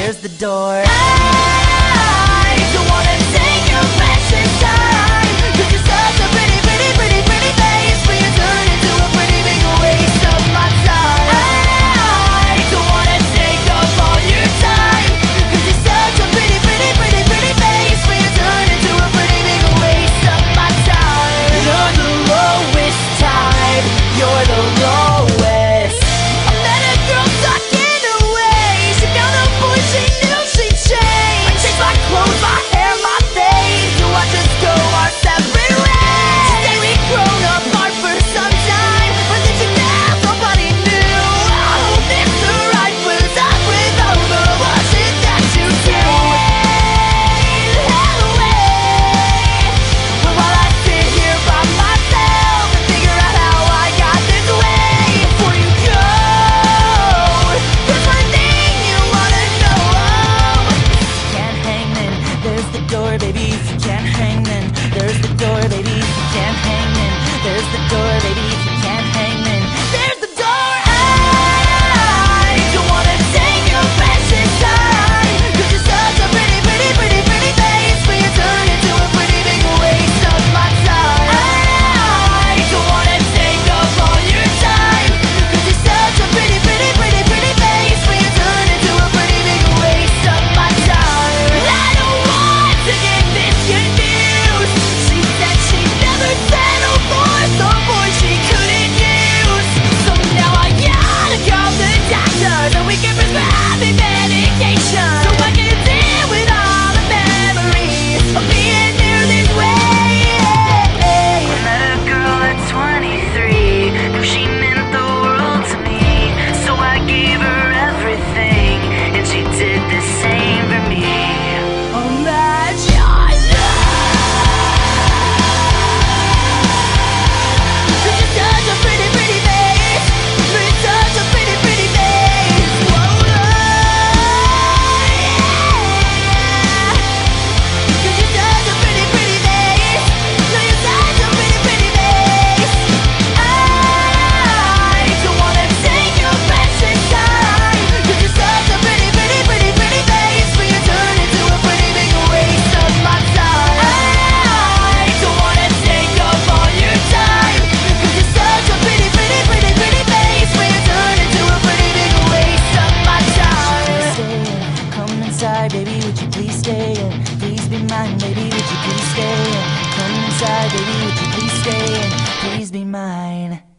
there's the door. I don't wanna take your precious time, 'cause you're such a pretty, pretty, pretty, pretty face, but you turn into a pretty big waste of my time. I don't wanna take up all your time, 'cause you're such a pretty, pretty, pretty, pretty face, but you turn into a pretty big waste of my time. You're the lowest tide, you're the lowest. I met a girl stuck in a way, she found a boy she knew she'd change. I changed my clothes, my hair, my face, to watch us go our separate ways. Today we've grown apart for some time, but then she left, nobody knew. Oh, Mr. Right was up with all the bullshit that you gave away. But while I sit here by myself and figure out how I got this way, before you go, there's one thing you wanna know. Can't hang then, there's the door, baby. If you can't hang then, there's the door, baby. If you can't hang then, there's the door, baby. If you can't hang then, There's the door. I don't wanna take your precious time, 'cause you're such a pretty, pretty, pretty, pretty face, but you turn into a pretty big waste of my time. I don't wanna take up all your time, 'cause you're such a pretty, pretty, pretty, pretty face, but you turn into a pretty big waste of my time. I don't want to get this confused. She said she'd never settle for some boy she couldn't use. So now I gotta call the doctor so we can prescribe me medication, so I can deal with all the memories of being new this way. I met a girl at 23, knew she meant the world to me, so I gave her everything, and she did the same for me. Imagine you're such a pretty, pretty face, you're such a pretty, pretty face. Whoa, yeah. 'Cause you're such a pretty, pretty face, you're such a pretty, pretty face. I don't wanna take your precious time, 'cause you're such a pretty, pretty, pretty, pretty face, but you turn into a pretty big waste of my time. I don't wanna take up all your time, 'cause you're such a pretty, pretty, pretty, pretty face, but you turn into a pretty big waste of my time. stay in. Come inside, baby. Would you please stay in? Please be mine, baby. Would you please stay in? Come inside, baby. Would you please stay in? Please be mine.